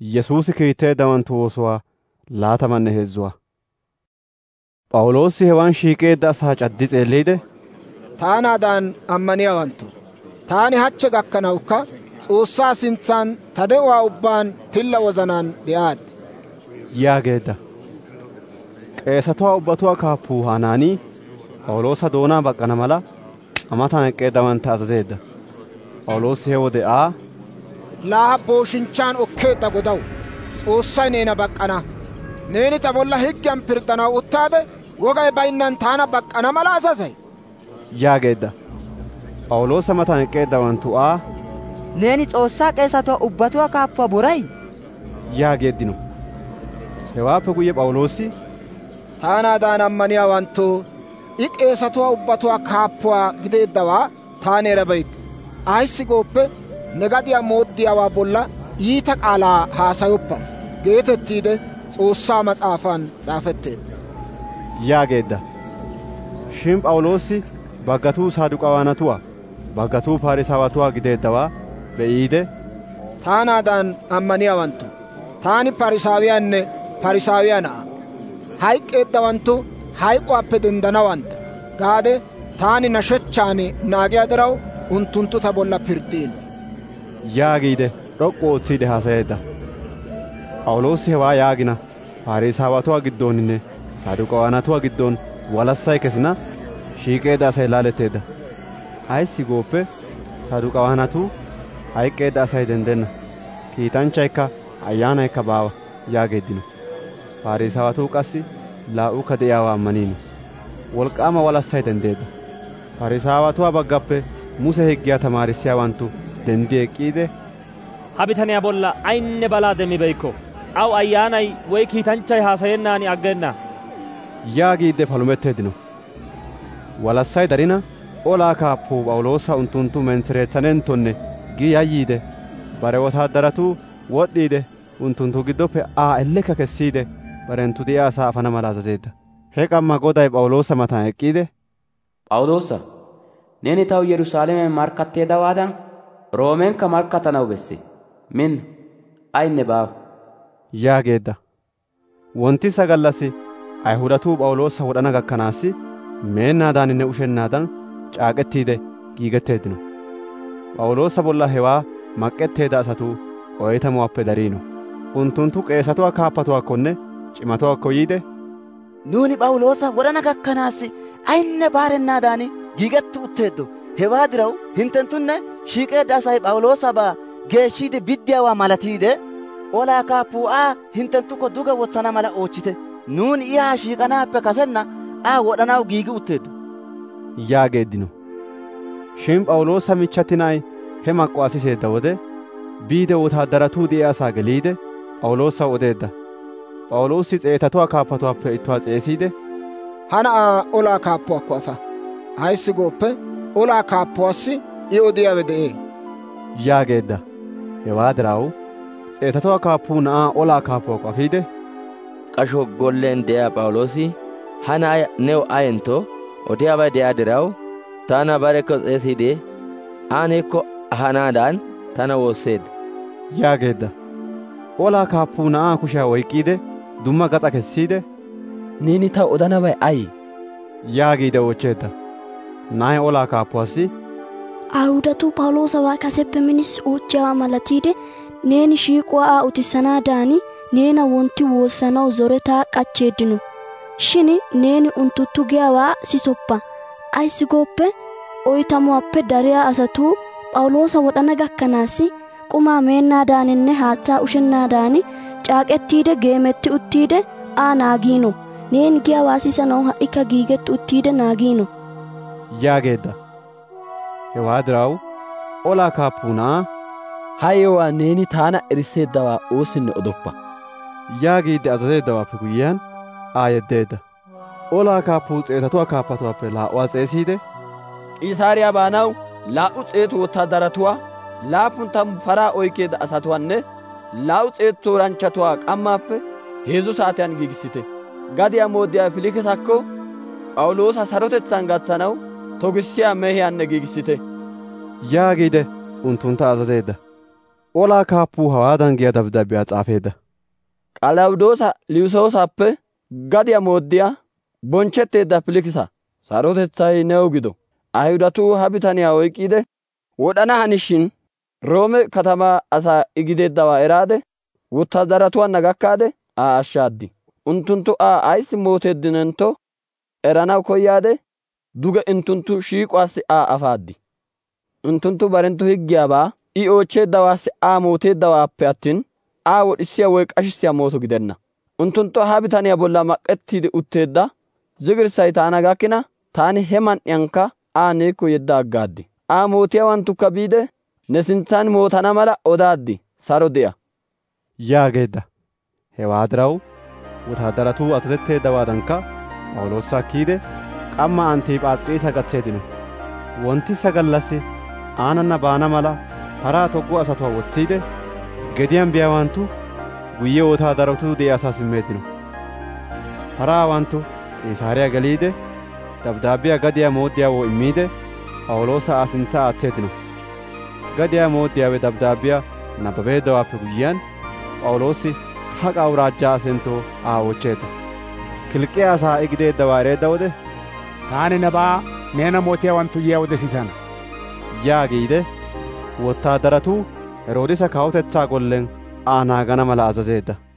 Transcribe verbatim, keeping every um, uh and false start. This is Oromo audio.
Yesuusi kiitteeddawanttu oosuwaa laatamanne heezzuwaa. P'awuloosi hewaan shiiqeedda asaa caddi xeelliide, taanaadan ammaniyaawanttu, taani hachche gakkanawukka S'oossaa sintsan ta de'uwaa ubbaan tilla wozanaan de'aaddi yaageedda. Qeesatuwaa ubbatuwaa kaappuu Hanaanii P'awuloosa doonaa baqqana mala amatan eqqeeddawantta azazeedda. P'awuloosi he wode Aa, laa booshinchchaan okkeedda Godaw, S'oossay neena baqqana. Neeni ta bolla higgiyan pirddanaw uttaade wogay baynnan taana baqqana mala azazay yaageedda. P'awuloosa matan eqqeeddawanttu Aa, neeni S'oossaa qeesatuwaa ubbatuwaa kaappuwaa boray yaageeddino. Hewaappe guyye P'awuloosi, taanaadan ammaniyaawanttu, I qeesatuwaa ubbatuwaa kaappuwaa gideeddawaa taani erabeyikke. Ayissi gooppe, ne gadiyaa mooddiyaawaa bolla iita qaalaa haasayoppa geetettiide S'oossaa mas'aafan s'aafetteedda yaageedda. Shin P'awuloosi baggatuu Saaduqaawanatuwaa baggatuu Parisaawatuwaa gideeddawaa be'iide, taanaadan ammaniyaawanttu, taani Parisaawiyaanne Parisaawiyaa na'aa, hayk'k'eeddawanttu hayk'uwaappe denddanawantta gaade taani nashechchaan naagiyaa diraw unttunttu ta bolla pirddiino yaagiide d'ok'k'u ootsiide haasayeedda. P'awuloosi hewaa yaagina Parisaawatuwaa giddooninne Saaduqaawanatuwaa giddon walassay kesina shiiqeedda asay laaletteedda. Ayissi gooppe, Saaduqaawanatuu hayk'k'eedda asay denddenna, kiitanchchaykka ayyaanaykka baawa yaageeddino. Parisaawatuu qassi laa'uukka de'iyaawaa ammaniino. Wolk'k'aama walassay denddeedda. Parisaawatuwaa baggappe Muse higgiyaa tamaarissiyaawanttu dendi eqqiide, ha bitaniyaa bolla ayinne balaa demmibeykko, aw ayyaanay woy kiitanchchay haasayennaani aggenna yaagiidde palumetteeddino. Walassay darina olaa kaappuu P'awuloosa unttunttu mentsereetsanenttonne gi yayyiide bare wotaadaratuu wodhdhiide unttunttu giddoppe Aa ellekka kessiide barenttu de'iyaa asaa afana mala azazeedda. He qamma Goday P'awuloosa matan eqqiide, P'awuloosa, neeni taw Yerusaalamen markkatteeddawaadan Roomenkka markkattanaw besse. Minna, ayinne baawa yaageedda. Wonttisa gallassi Ayihudatuu P'awuloosa wodhana gakkanaassi meennaadaaninne ushennaadan caaqettiide giigetteeddino. P'awuloosa bolla hewaa maqqetteedda asatuu oytamuwaappe dariino. Unttunttu qeesatuwaa kaappatuwaakkonne cimatuwaakko yiide, nuuni P'awuloosa wodhana gakkanaassi ayinne baarennaadan giigetti utteeddo. Hewaa diraw hinttentunne shiiqeedda asay P'awuloosabaa geeshshiide biddiyaawaa malatiide olaa kaappuu Aa hinttenttukko duge wotsana mala oochchite. Nuuni I haa shiiqanaappe kasenna Aa wodhanaw giigi utteeddo yaageeddino. Shin P'awuloosa michchati na'ay he maqqo siseedda wode biide wotaadaratuu de'iyaa asaa geliide P'awuloosaw odeedda. P'awuloosi s'eetatuwaa kaappatuwaappe ittuwaa s'eesiide, ha na'aa olaa kaappuwaakko afa. Ayissi gooppe, olaa kaappuwaassi I odiyaawe de'ee yaageedda. Hewaa diraw s'eetatuwaa kaappuu na'aa olaa kaappuwaakko afiide, qasho gollen de'iyaa P'awuloosi ha na'ay new ayentto odiyaabay de'iyaa diraw taana barekko xeesiide aanekko ahanaadan tana woosseedda yaageedda. Olaa kaappuu na'aa kushiyaa oyk'k'iide dumma gaxa kessiide, neeni taw odanabay ayi yaagiide oochcheedda. Na'ay olaa kaappuwaassi, Ayihudatuu P'awuloosabaa kaseppe minis uuchchiyaawaa malatiide neeni shiiquwaa Aa utissanaadaani neena wontti woossanaw zoretaa qachcheeddino. Shin neeni unttunttu giyaawaa sisoppa. Ayissi gooppe, oytamuwaappe dariyaa asatuu P'awuloosa wodhana gakkanaassi qumaa meennaadaaninne haatsaa ushennaadaan caaqettiide geemetti uttiide Aa naagiino. Neeni giyaawaa sisanaw ha'ikka giigetti uttiide naagiino yaageedda. Hewaa diraw olaa kaappuu na'aa, ha yewaa neeni taana erisseeddawaa oosinne odoppa yaagiidde azazeeddawaappe guyyiyaan Aa yeddeedda. Olaa kaappuu s'eetatuwaa kaappatuwaappe laa'uwaa xeesiide, Qiisaariyaa baanaw laa'u s'eetu wotaadaratuwaa laappun tammu paraa oykeedda asatuwaanne laa'u s'eetu tooranchchatuwaa qammaappe heezzu saatiyaan giigissite. Gadiyaa mooddiyaa Filikisakko P'awuloosa sarotetsaan gatsanaw togissiyaa mehiyaanne giigissite yaagiide unttuntta azazeedda. olaa kaappuu hawaadan giya dabddaabbiyaa s'aafeedda. Qalawudoosa Liwisoosappe gadiyaa mooddiyaa bonchchetteedda Filikisa, sarotetsay new gido. Ayihudatuu ha bitaniyaa oyk'k'iide wod'ana hanishin, Roome katamaa asaa I gideeddawaa eraade, wotaadaratuwaanna gakkaade Aa ashshaad. Unttunttu Aa ayssi mooteeddinentto eranaw koyaade, duge unttunttu shiiquwaassi Aa afaad. Unttunttu barenttu higgiyaabaa I oochcheeddawaassi Aa mooteeddawaappe attin, Aa wodhissiyaa woy qashissiyaa mooto gidenna. Unttunttu ha bitaniyaa bolla mak'ettiide utteedda zigirssay taana gakkina, taani he man''iyankka Aa neekko yedda aggaad. Aa mootiyaawanttukka biide, ne sintsan mootana mala odaaddi, saro de'a yaageedda. Hewaa diraw wotaadaratuu azazetteeddawaadankka P'awuloosa akkiide qamma Antiphaas'iriisa gatseeddino. Wonttisa gallassi aanana baana mala paraa toggo asatuwaa wotsiide, gediyaan biyaawanttu guyye wotaadaratuu de'iyaasaa simmeeddino. Paraawanttu Qiisaariyaa geliide dabddaabbiyaa gadiyaa mooddiyaawoo immiide P'awuloosa Aa sintsa aatseeddino. Gadiyaa mooddiyaawe dabddaabbiyaa nabbabeeddawaappe guyyiyaan P'awuloosi haqa awuraajjaa asenttoo Aa oochcheedda. Kilqqiyaa asaa I gideeddawaa ereedda wode, taani nebaa neena mootiyaawanttu yiyaa wode sisana yaagiide wotaadaratuu Heroodisa kawutetsaa gollen Aa naagana mala azazeedda.